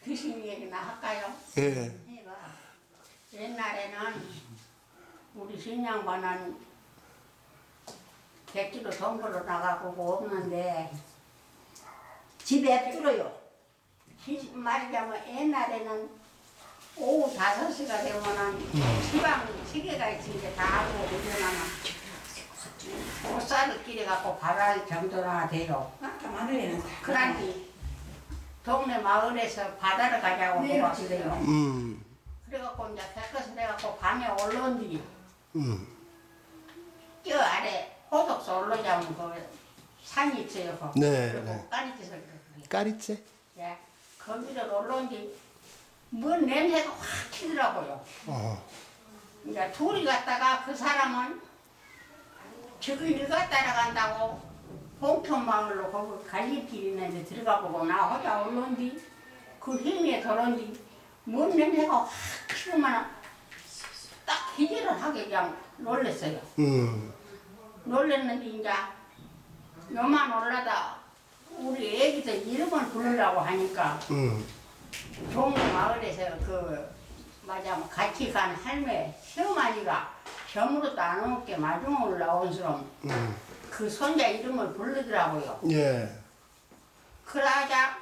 귀신 얘기나 할까요? 예. 해봐. 옛날에는 우리 신양반은 백지로 돈 벌러 나가고 없는데 집에 뚫어요. 말하자면 옛날에는 오후 5시가 되면은 시방 시계가 있으니까 다 알고 그러면은 옷살을 끼려갖고 바랄 정도나 돼요. 아까 마늘에는 다. 그런데 동네 마을에서 바다를 가자고 네, 그러거든요. 음. 그래갖고 이제 백것을 해갖고 밤에 올라온뒤 저 아래 호덕서 올라자면 그 산이 있어요. 거기. 네, 그리고 네. 까리짓을 그래요. 까리째? 예, 거기를 올라온뒤 뭔 냄새가 확 튀더라고요. 이제 둘이 갔다가 그 사람은 저기 일가 따라간다고 봉천마을로 거기 갈림길 있는데 들어가 보고 나 혼자 올라온뒤 그 행위에 들어온뒤 뭔 냄새가 확 튀더만 딱 기절을 하게 그냥 놀랬어요. 놀랬는데 이제 요만 올라다 우리 애기들 이름을 부르려고 하니까 동네 마을에서 그 맞아 같이 간 할매 시어머니가 점으로도 안 오게 마중으로 나온 사람 그 손자 이름을 부르더라고요. 예. 그러자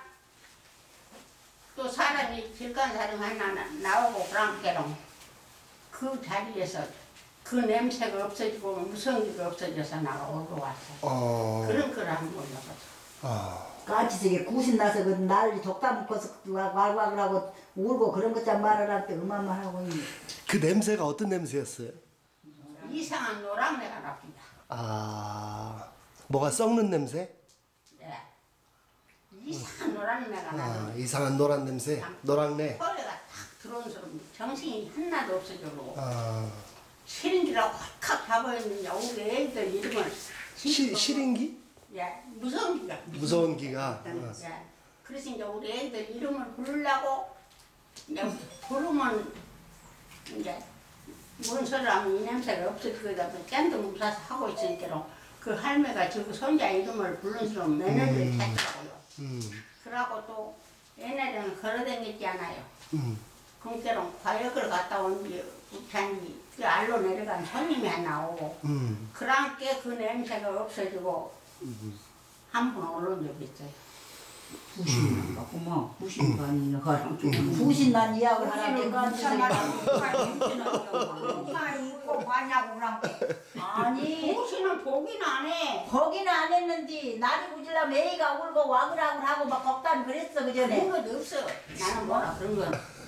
또 사람이 길간 사람 하나 나오고 그랑께롱 그 자리에서 그 냄새가 없어지고 무성기가 없어져서 나가 오고 왔어요. 그런 걸 한번 올려봤어. 까치색에 구신 나서 그 난리 독담 먹고서 왈왈하고 울고 그런 것좀 말을 때 음악만 하고 있네. 그 냄새가 어떤 냄새였어요? 이상한 노랑내가 납니다. 아, 뭐가 썩는 냄새? 네. 이상한 노랑내가 나는 아, 이상한 노란 냄새? 노랑내? 허리가 탁 들어온 사람 정신이 하나도 없어지고 아, 시린기라고 확 잡아있는데 우리 애들 이름을 시린기? 예, 무서운기가 무서운 기가. 예. 그래서 이제 우리 애들 이름을 부르려고 이제 부르면 이제 뭔 소리를 하면 이 냄새가 없어지거든 짠도 뭉사서 하고 있으니까 그 할매가 저 손자 이름을 부른 사람 며느리를 찾더라고요. 그러고 또 옛날에는 걸어다녔잖아요. 그때는 과역을 갔다 온 뒤에 우탄이 그 알로 내려간 손님이 하나 오고 그랑께 그 냄새가 없어지고 한 번 올라온 적이 있어요. 부신 같구만. 부신가 아니냐 가랑 구신 난 이야기를 하는데 무슨 까치색에 말이 있고 봐냐고 그랑. 아니 혹시는 보긴 안 해. 거기는 안 했는데 날이 부질라면 애가 울고 와글와글 하고 막 덕단 그랬어 그 그런 전에. 것도 없어. 나는 뭐라 그런 거